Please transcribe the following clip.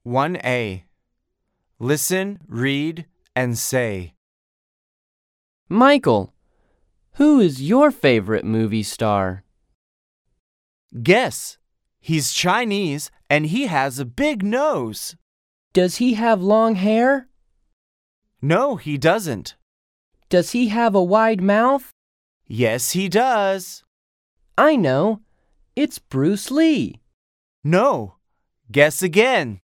1A. Listen, read, and say. Michael, who is your favorite movie star? Guess. He's Chinese and he has a big nose. Does he have long hair? No, he doesn't. Does he have a wide mouth? Yes, he does. I know. It's Bruce Lee. No. Guess again.